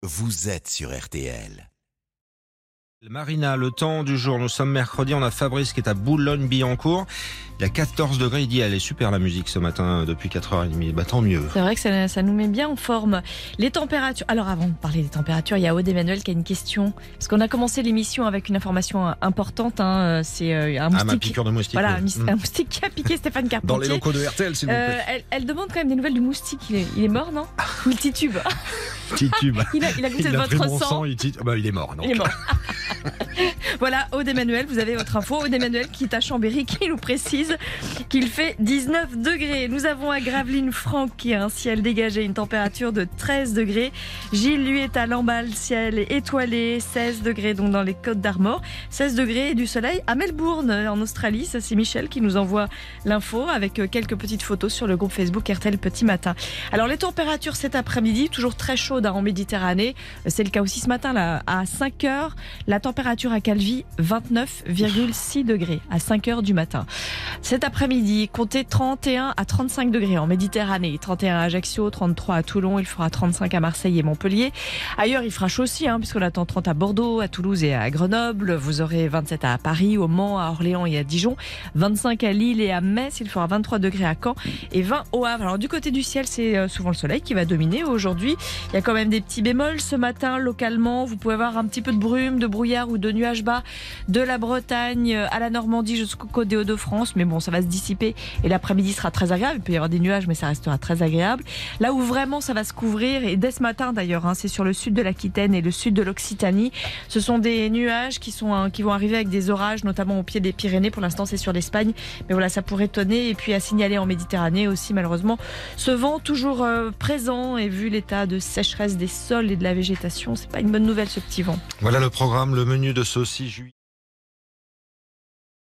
vous êtes sur RTL. Marina, le temps du jour, nous sommes mercredi, on a Fabrice qui est à Boulogne-Billancourt. Il y a 14 degrés, il dit elle est super la musique ce matin depuis 4h30, bah tant mieux. C'est vrai que ça nous met bien en forme. Les températures, alors avant de parler des températures, il y a Aude Emmanuel qui a une question. Parce qu'on a commencé l'émission avec une information importante, c'est un moustique. Ma piqûre de moustique. Voilà, oui. un moustique qui a piqué Stéphane Carpentier. Dans les locaux de RTL s'il vous plaît. Elle demande quand même des nouvelles du moustique, il est mort non? Ou il titube? Titube. Il a goûté de votre sang. Il est mort. Donc. Il est mort. Voilà, Aude Emmanuel, vous avez votre info. Aude Emmanuel qui est à Chambéry, qui nous précise qu'il fait 19 degrés. Nous avons à Gravelines Franck qui a un ciel dégagé, une température de 13 degrés. Gilles, lui, est à Lamballe, ciel étoilé, 16 degrés, donc dans les Côtes d'Armor. 16 degrés et du soleil à Melbourne, en Australie. Ça, c'est Michel qui nous envoie l'info avec quelques petites photos sur le groupe Facebook RTL Petit Matin. Alors, les températures cet après-midi, toujours très chaudes en Méditerranée. C'est le cas aussi ce matin, là, à 5 heures. La température à Calvi, 29,6 degrés à 5 heures du matin. Cet après-midi, comptez 31 à 35 degrés en Méditerranée. 31 à Ajaccio, 33 à Toulon, il fera 35 à Marseille et Montpellier. Ailleurs, il fera chaud aussi, puisqu'on attend 30 à Bordeaux, à Toulouse et à Grenoble. Vous aurez 27 à Paris, au Mans, à Orléans et à Dijon. 25 à Lille et à Metz. Il fera 23 degrés à Caen et 20 au Havre. Alors, du côté du ciel, c'est souvent le soleil qui va dominer aujourd'hui. Il y a quand même des petits bémols ce matin, localement. Vous pouvez avoir un petit peu de brume, de brouillard ou de nuages bas de la Bretagne à la Normandie jusqu'au côte des Hauts-de-France. Mais bon, ça va se dissiper et l'après-midi sera très agréable. Il peut y avoir des nuages, mais ça restera très agréable. Là où vraiment ça va se couvrir, et dès ce matin d'ailleurs, c'est sur le sud de l'Aquitaine et le sud de l'Occitanie. Ce sont des nuages qui vont arriver avec des orages, notamment au pied des Pyrénées. Pour l'instant, c'est sur l'Espagne. Mais voilà, ça pourrait tonner. Et puis à signaler en Méditerranée aussi, malheureusement, ce vent toujours présent. Et vu l'état de sécheresse des sols et de la végétation, c'est pas une bonne nouvelle ce petit vent. Voilà le programme, le menu de ce 6 juillet.